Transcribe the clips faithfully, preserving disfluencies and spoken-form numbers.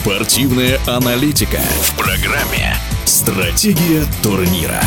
Спортивная аналитика в программе «Стратегия турнира».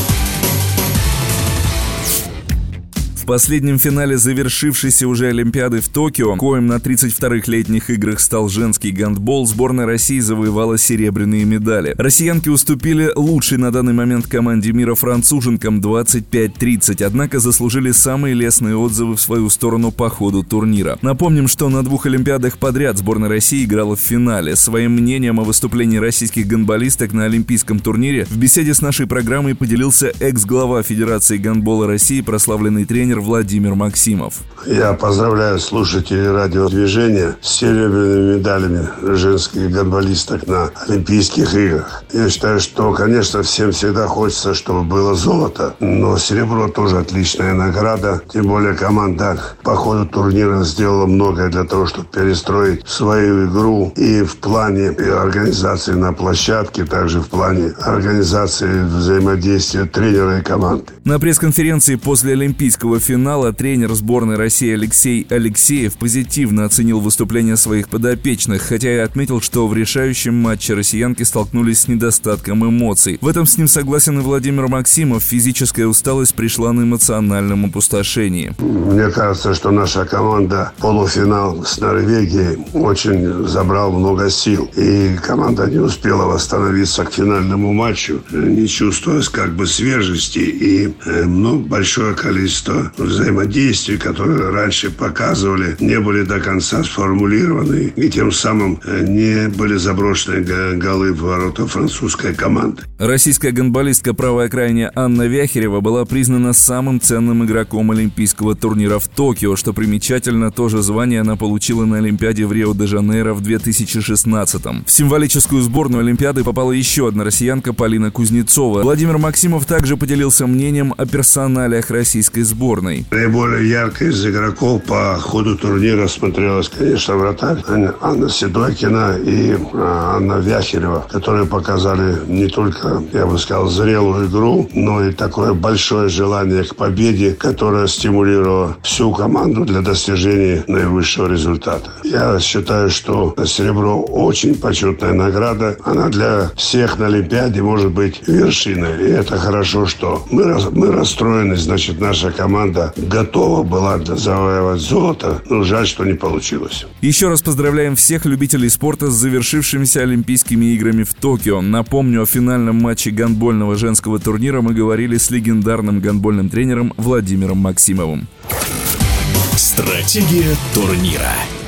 В последнем финале завершившейся уже Олимпиады в Токио, коим на тридцать вторых летних играх стал женский гандбол, сборная России завоевала серебряные медали. Россиянки уступили лучшей на данный момент команде мира француженкам двадцать пять тридцать, однако заслужили самые лестные отзывы в свою сторону по ходу турнира. Напомним, что на двух Олимпиадах подряд сборная России играла в финале. Своим мнением о выступлении российских гандболисток на олимпийском турнире в беседе с нашей программой поделился экс-глава Федерации гандбола России, прославленный тренер Владимир Максимов. Я поздравляю слушателей радиодвижения с серебряными медалями женских гандболисток на Олимпийских играх. Я считаю, что, конечно, всем всегда хочется, чтобы было золото, но серебро тоже отличная награда. Тем более команда по ходу турнира сделала многое для того, чтобы перестроить свою игру и в плане организации на площадке, также в плане организации взаимодействия тренера и команды. На пресс-конференции после олимпийского финала тренер сборной России Алексей Алексеев позитивно оценил выступление своих подопечных, хотя и отметил, что в решающем матче россиянки столкнулись с недостатком эмоций. В этом с ним согласен и Владимир Максимов. Физическая усталость пришла на эмоциональном опустошении. Мне кажется, что наша команда полуфинал с Норвегией очень забрал много сил. И команда не успела восстановиться к финальному матчу, не чувствуя как бы свежести и ну, большое количество взаимодействий, которые раньше показывали, не были до конца сформулированы и тем самым не были заброшены голы в ворота французской команды. Российская гандболистка правая крайняя Анна Вяхерева была признана самым ценным игроком олимпийского турнира в Токио. Что примечательно, то же звание она получила на Олимпиаде в Рио-де-Жанейро в две тысячи шестнадцатом. В символическую сборную Олимпиады попала еще одна россиянка Полина Кузнецова. Владимир Максимов также поделился мнением о персоналиях российской сборной. Наиболее ярко из игроков по ходу турнира смотрелась, конечно, вратарь Анна Седокина и Анна Вяхерева, которые показали не только, я бы сказал, зрелую игру, но и такое большое желание к победе, которое стимулировало всю команду для достижения наивысшего результата. Я считаю, что серебро очень почетная награда. Она для всех на Олимпиаде может быть вершиной. И это хорошо, что мы, мы расстроены, значит, наша команда готова была завоевать золото, но жаль, что не получилось. Еще раз поздравляем всех любителей спорта с завершившимися Олимпийскими играми в Токио. Напомню, о финальном матче гандбольного женского турнира мы говорили с легендарным гандбольным тренером Владимиром Максимовым. Стратегия турнира.